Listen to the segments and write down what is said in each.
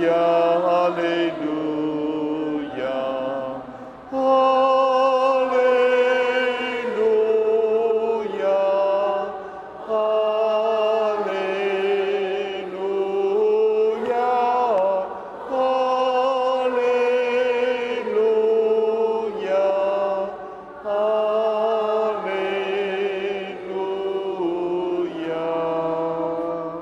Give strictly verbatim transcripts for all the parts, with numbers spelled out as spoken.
哈利路亞，哈利路亞，哈利路亞，哈利路亞，哈利路亞。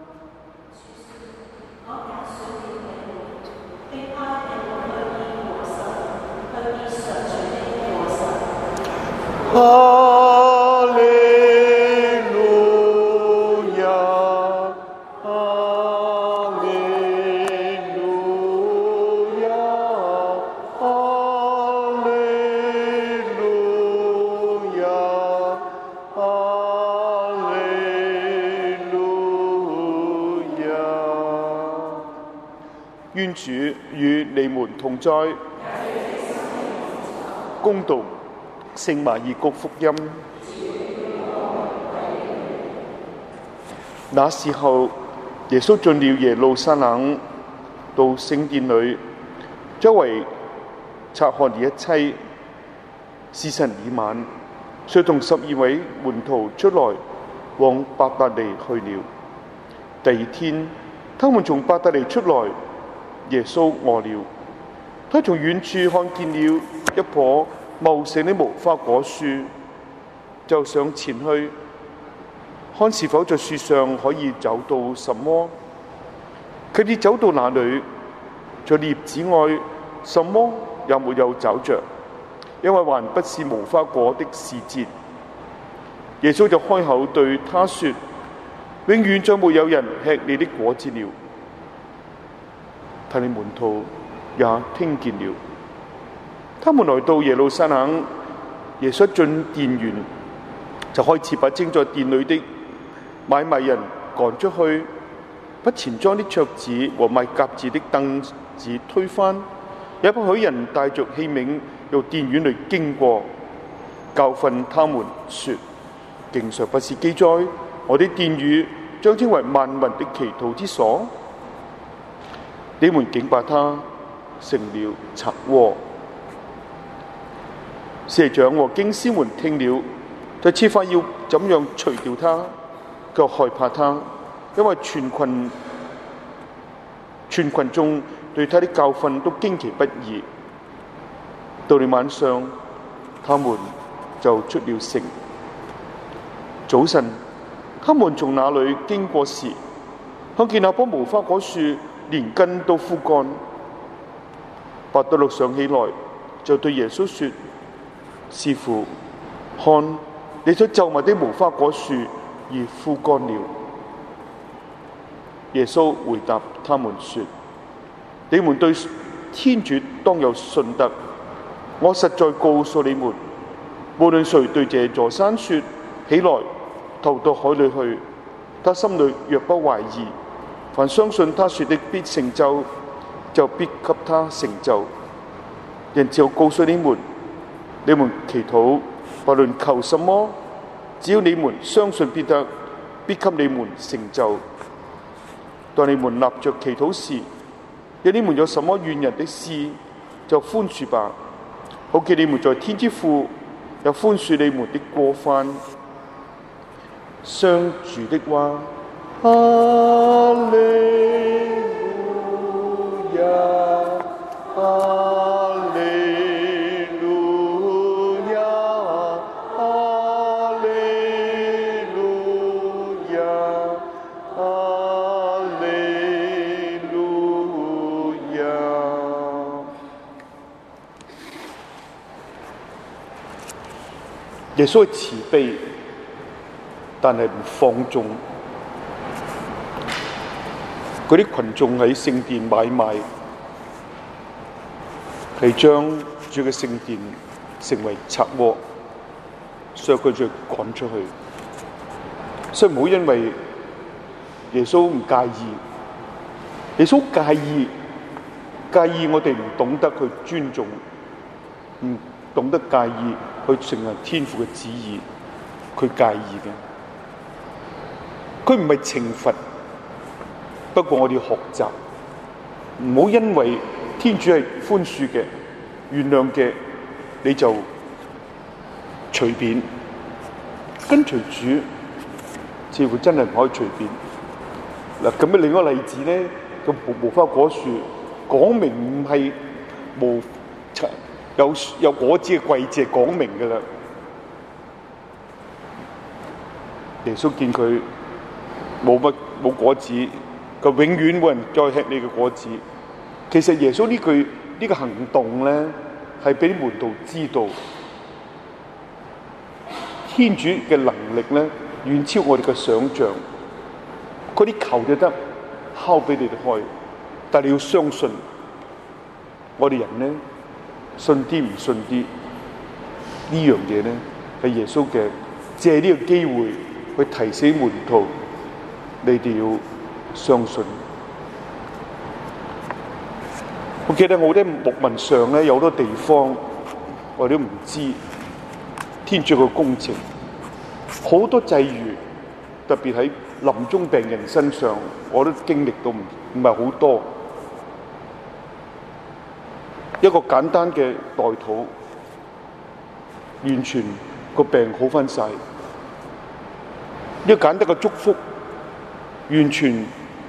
哈利路亞，哈利路亞，哈利路亞，哈利路亞。願主與你們同在。恭讀聖馬爾谷福音。那時候，耶穌進了耶路撒冷，到聖殿裏，周圍察看了一切。時辰已晚，遂同十二位門徒出來，往伯達尼去了。第二天，他們從伯達尼出來，耶穌餓了。他從遠處看見了一棵茂盛的無花果樹，就上前去看是否在樹上可以找到什麼。佢哋走到那裏，在葉子外什麼也沒有找着，因為還不是無花果的時節。耶穌就開口對他說：永遠再沒有人吃你的果子了。他的門徒也聽見了。他們來到耶路撒冷，耶穌進殿園，就開始把正在殿裏的買賣人趕出去，把錢莊的桌子和賣鴿子的凳子推翻，也不許人帶着器皿由殿院裏經過，教訓他們說：經上不是記載我的殿宇將稱為萬民的祈禱之所？你們竟把它成了賊窩。社長和經師們聽了，就設法要怎樣除掉他，卻害怕他，因為全群全群眾對他的教訓都驚奇不已。到了晚上，他們就出了城。早晨，他們從那裏經過時，看見那棵無花果樹連根都枯乾。伯多祿想起來，就對耶穌說：師父，看，你所咒罵的無花果樹已枯乾了。耶穌回答他們說：你們對天主當有信德。我實在告訴你們，無論誰對這座山說起來，投到海裏去，他心裏若不懷疑，凡相信他說的必成就，就必給他成就。人就告訴你們，你們祈禱，不論求什麼，只要你們相信必得，必給你們成就。當你們立着祈禱時，若你們有什麼怨人的事，就寬恕吧，好叫你們在天之父也寬恕你們的過犯。上主的話。哈利路亞，哈利路亞，哈利路亞，哈利路亞。耶穌係慈悲，但係唔放縱。嗰啲群眾喺聖殿買賣，係將主嘅聖殿成為賊窩，所以佢就趕出去。所以唔好因為耶穌唔介意，耶穌介意，介意我哋唔懂得去尊重，唔懂得介意去成為天父嘅旨意，佢介意嘅。佢唔係懲罰。不過我哋要學習， 唔好因為天主係寬恕嘅、原諒嘅，你就隨便跟隨主，似乎真係唔可以隨便。嗱，咁嘅另一個例子咧，個無花果樹講明唔係無有有果子嘅季節，講明㗎啦。耶穌見佢冇乜冇果子，佢永遠冇人再吃你嘅果子。其實耶穌呢句呢、呢個行動咧，係俾啲門徒知道，天主嘅能力咧遠超我哋嘅想象。嗰啲球就得敲俾你哋開，但係你要相信，我哋人咧信啲唔信啲呢樣嘢咧，係耶穌嘅借呢個機會去提醒門徒，你哋要相信。我記得我啲牧民上咧有好多地方我哋都唔知天主嘅工程，好多際遇，特別喺臨終病人身上，我都經歷到唔唔係好多。一個簡單嘅代禱，完全個病好返晒；一個簡單嘅祝福，完全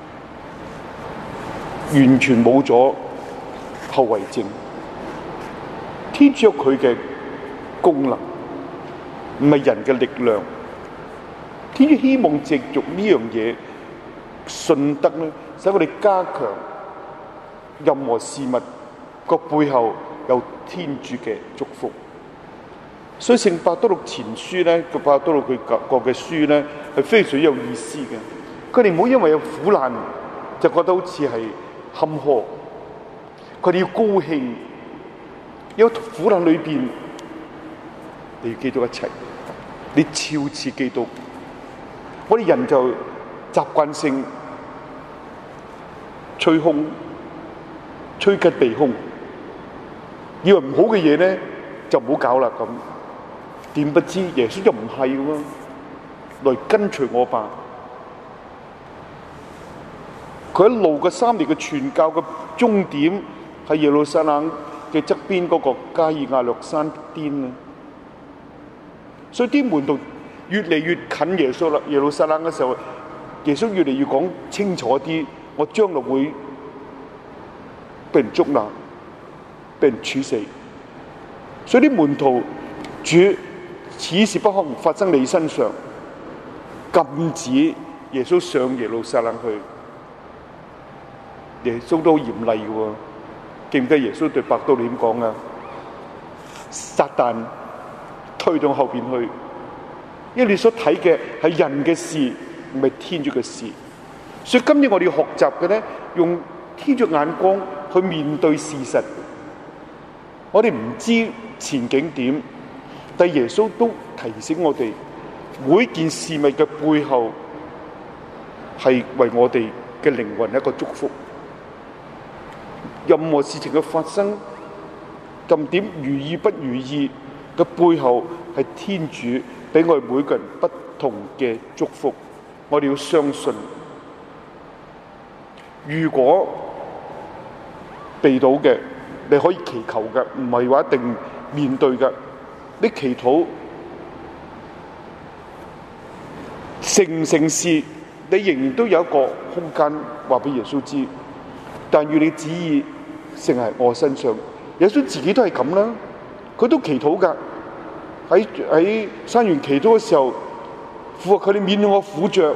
完全冇咗後遺症。天主有佢嘅功能，唔係人嘅力量。天主希望藉著呢樣嘢信德咧，使我哋加強任何事物個背後有天主嘅祝福。所以聖伯多祿前書咧，個伯多祿佢個嘅書咧係非常有意思嘅。佢哋唔好因為有苦難就覺得好似係坎坷，佢哋要高興。有苦難裏邊，你要記到一切，你超似基督。我哋人就習慣性吹空、吹吉避凶，以為唔好嘅嘢咧就唔好搞啦咁。點不知耶穌就唔係喎，來跟隨我吧。佢一路嘅三年嘅傳教嘅終點係耶路撒冷嘅側邊嗰個加爾亞略山巔啊，所以啲門徒越嚟越近耶穌啦，耶路撒冷嘅時候，耶穌越嚟越講清楚啲，我將來會被人捉拿、被人處死。所以啲門徒，主此事不可能發生你身上，禁止耶穌上耶路撒冷去。耶穌都好嚴厲嘅喎，記唔記得耶穌對伯多祿點講啊？撒旦推到後邊去。因為你所睇嘅係人嘅事，唔係天主嘅事。所以今日我哋要學習嘅咧，用天主眼光去面對事實。我哋唔知前景點，但耶穌都提醒我哋，每件事物嘅背後係為我哋嘅靈魂一個祝福。任何事情嘅發生，咁點如意不如意嘅背後係天主俾我哋每個人不同嘅祝福。我哋要相信，如果避到嘅，你可以祈求嘅，唔係話一定面對嘅。你祈禱成唔成事，你仍然都有一個空間話俾耶穌知。但願你旨意成喺我身上。耶穌自己都係咁啦，佢都祈禱噶。喺喺山園祈禱嘅時候，父啊，佢哋免我苦着。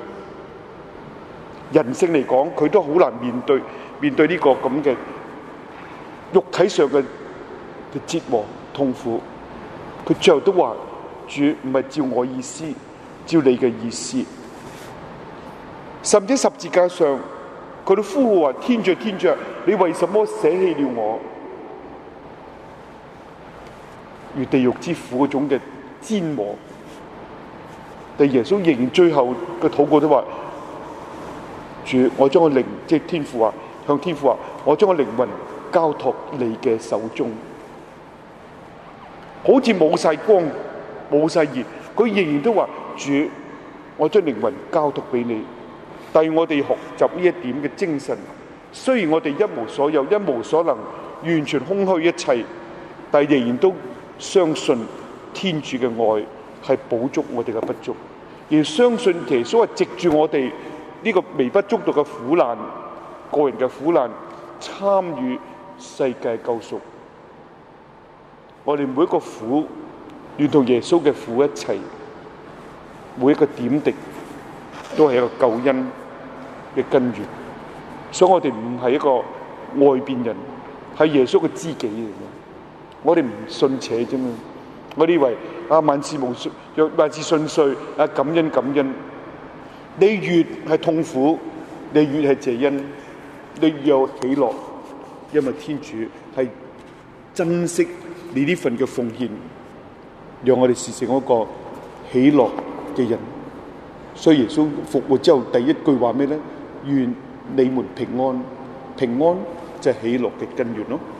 人性嚟講，佢都好難面對面對呢個咁嘅肉體上嘅嘅折磨痛苦。佢最後都話：主唔係照我意思，照你嘅意思。甚至十字架上，佢都呼號話：天主，天主，你為什麼捨棄了我？如地獄之苦嗰種嘅煎磨，但耶穌仍最後嘅禱告都話：主，我將我靈，即係天父話，向天父話，我將我靈魂交託你嘅手中。好似冇晒光，冇晒熱，佢仍然都話：主，我將靈魂交託俾你。但係我哋學習呢一點嘅精神， 雖然我哋一無所有、一無所能，完全空虛一切，但仍然都相信天主嘅愛係補足我哋嘅不足，而相信耶穌係藉住我哋呢個微不足道嘅苦難、個人嘅苦難，參與世界救贖。我哋每一個苦，連同耶穌嘅苦一齊，每一個點滴都係一個救恩嘅根源。所以我哋唔係一個外邊人，係耶穌嘅知己嚟嘅。我哋唔信邪啫嘛。我哋以為啊，萬事無順，若萬事順遂，啊感恩感恩。你越係痛苦，你越係謝恩，你越有喜樂，因為天主係珍惜你呢份嘅奉獻，讓我哋事成一個喜樂嘅人。所以耶穌復活之後第一句話咩咧？願你們平安，平安就係喜樂嘅根源咯。